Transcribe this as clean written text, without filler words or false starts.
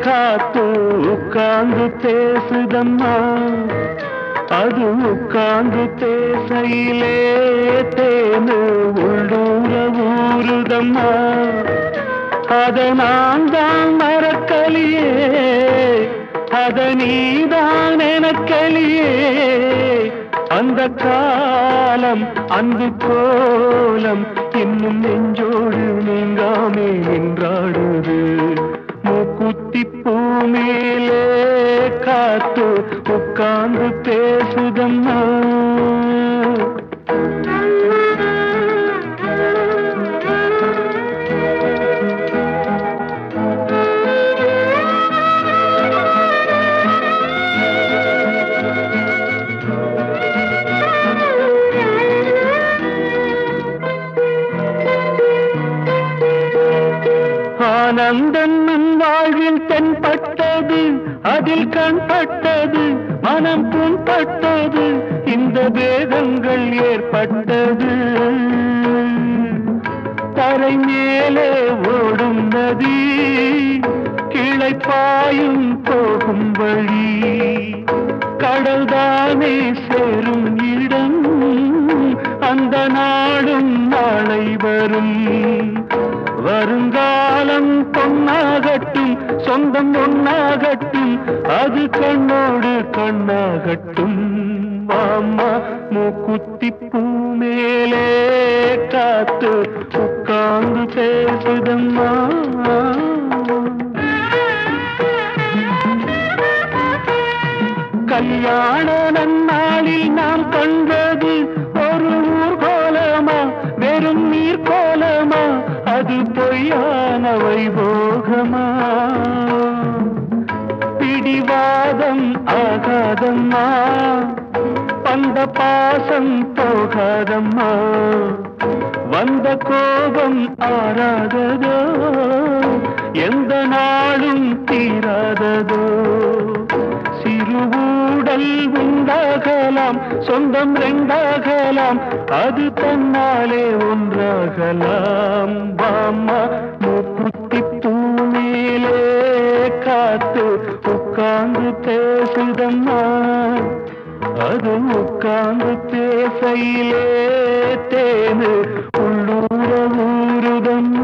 காத்து உட்கார்ந்து பேசுதம்மா அது உட்கார்ந்து பேசையிலே தேனு உள்ளூர ஊருதம்மா அத நான் தான் மறக்கலியே அத நீதான் எனக்கலியே அந்த காலம் அன்பு கோலம் இன்னும் நெஞ்சோடு நீங்காமே நின்றாடுது மூக்குத்தி பூ மேலே காத்து உட்கார்ந்து பேசுதம்மா ஆனந்தன் வாழ்வில் தென்பட்டது அதில் கண்பட்டது மனம் புண்பட்டது இந்த வேதங்கள் ஏற்பட்டது தரை மேலே ஓடும் நதி கிளை பாயும் போகும் வழி கடல்தானே சேரும் இடம் அந்த நாடும் நாளை வரும் வருங்காலம் பொன்னாகட்டும் சொந்தம் ஒன்னாகட்டும் அது கண்ணோடு கண்ணாகட்டும் மாமா மூக்குத்தி பூ மேலே காத்து உட்கார்ந்து பேசுதம்மா கல்யாண நன்னாளில் நாம் கண்டது ஒரு ஊர்கோலமா வெறும் நீர் கோலமா அது பொய்யான வைபோகமா பிடிவாதம் ஆகாதம்மா பந்த பாசம் போகாதம்மா வந்த கோபம் ஆறாததோ எந்த நாளும் தீராததோ சிறுவூடல் உண்டாகலாம் சொந்தம் ரெண்டாகலாம் அது தன்னாலே ஒன்றாகலாம் பாமா மூக்குத்தி பூ மேலே காத்து உட்கார்ந்து பேசுதம்மா அது உட்கார்ந்து பேசையிலே தேனு உள்ளூர ஊருதம்மா